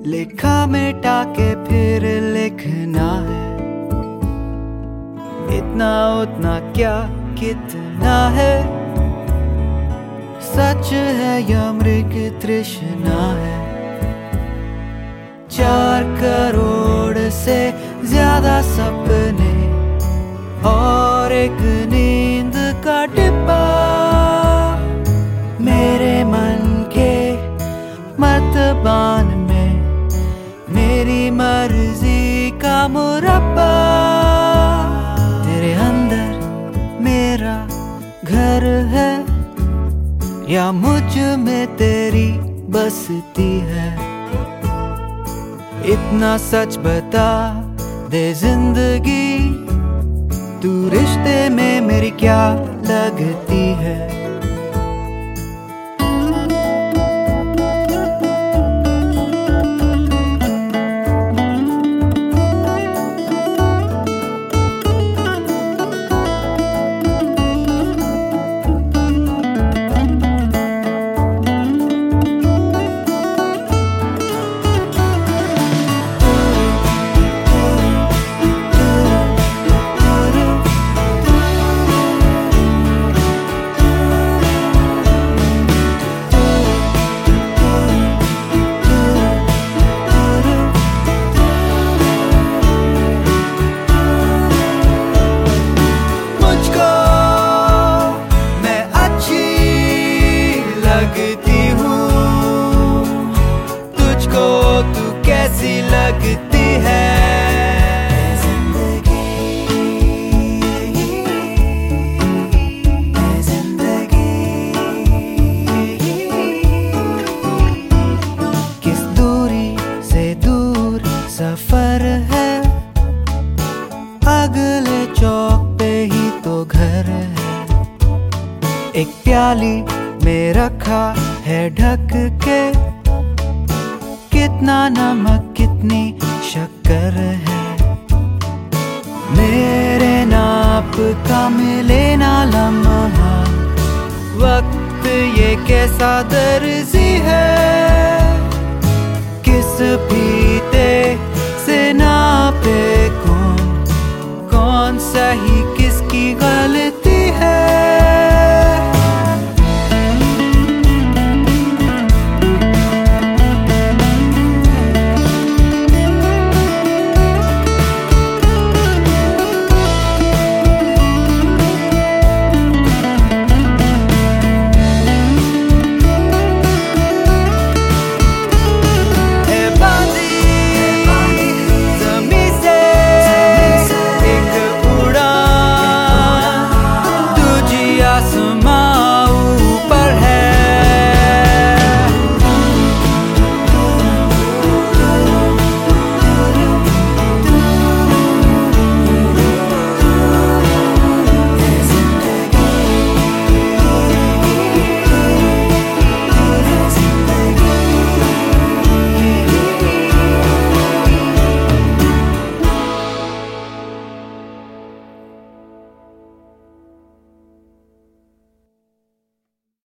लिखा मिटा के फिर लिखना है। इतना उतना क्या कितना है, सच है या मृग तृष्णा है। 4 करोड़ से ज्यादा सपने और एक नींद का डिब्बा, मेरे मन के मतबान में मेरी मर्जी का मुरब्बा। तेरे अंदर मेरा घर है या मुझ में तेरी बसती है। इतना सच बता दे जिंदगी, तू रिश्ते में मेरी क्या लगती है। लगती हूँ तुझको, तू कैसी लगती है। किस दूरी से दूर सफर है, अगले चौक पे ही तो घर है। एक प्याली में रखा है ढक के, कितना नमक कितनी शक्कर है। मेरे नाप का मिले ना लम्हा, वक्त ये कैसा दर्जी है। किस भी